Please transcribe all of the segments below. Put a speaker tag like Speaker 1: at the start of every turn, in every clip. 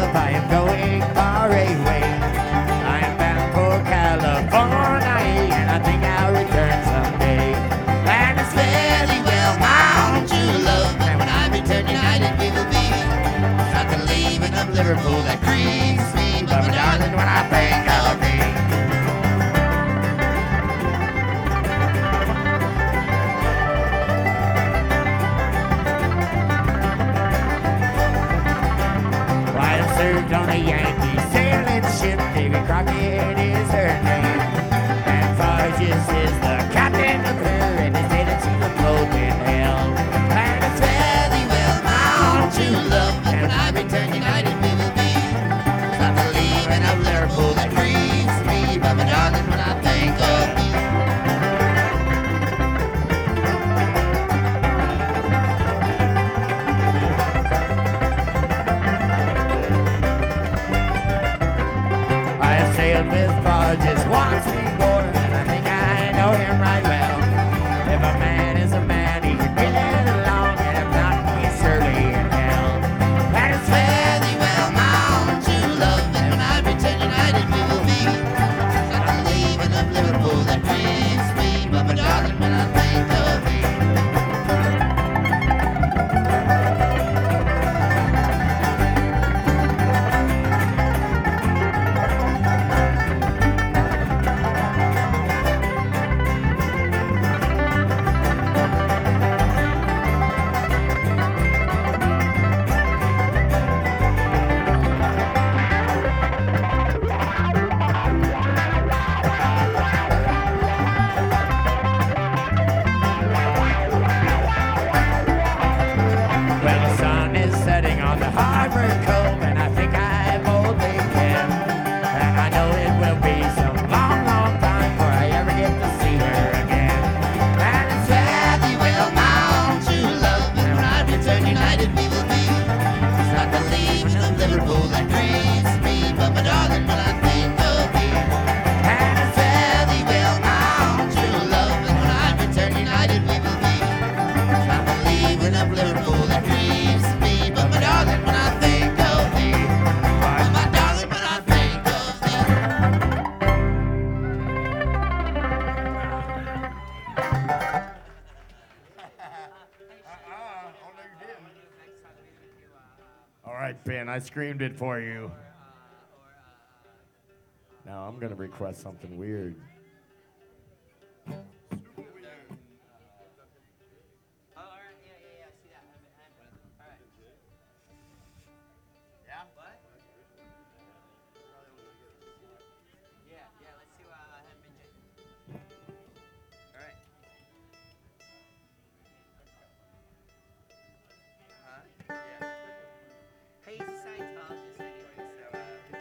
Speaker 1: I am going far away. I am bound for California, and I think I'll return someday. And it's fairly well my own true love, and when I return united we will be. It's not the leaving of Liverpool that grieves me, but my darling, when I think of thee. Served on a Yankee sailing ship. Davy Crockett is her name, and Farges is the captain of her, and they say that she's a floating hell. And it's fairly well my own true love, and when I return united we will be. It's not the leaving of Liverpool that grieves me, but my darling, when I think of you. Sailed with Farges once before, and I think I know him right well. If a man is a man, he can get along, and if not, he's surely in hell. And it's fairly well my own true love, and when I return united we will be. It's not the leaving of Liverpool that grieves me, but my darling, when I think of thee. Setting on the harbor cove, and I think I boldly can. And I know it will be some long, long time before I ever get to see her again. And it's fairly well my own true love, and when I return united we will be. It's not the leaving of Liverpool that grieves me, but my darling, when I think of thee. And it's fairly well my own true love, and when I return united we will be. It's not the leaving of Liverpool that grieves me. My darling, when I think of thee. My darling, when I think of thee. All right, Ben, I screamed it for you. Now I'm going to request something weird.
Speaker 2: He's a Scientologist anyway, so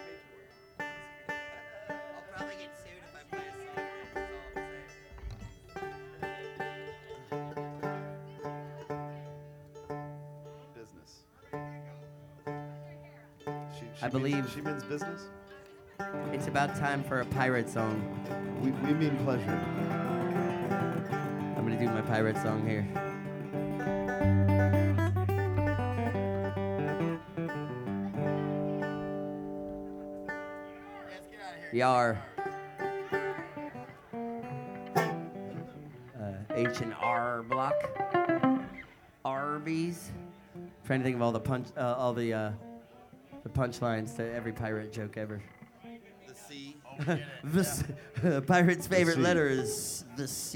Speaker 2: I'll probably get sued if I play a song that's all the same.
Speaker 3: Business.
Speaker 2: I believe
Speaker 3: she means business.
Speaker 2: It's about time for a pirate song.
Speaker 3: We mean pleasure.
Speaker 2: I'm gonna do my pirate song here. Yar. H&R Block. Arby's. Trying to think of all the punchlines to every pirate joke ever.
Speaker 3: The sea.
Speaker 2: Pirate's favorite letter is the C.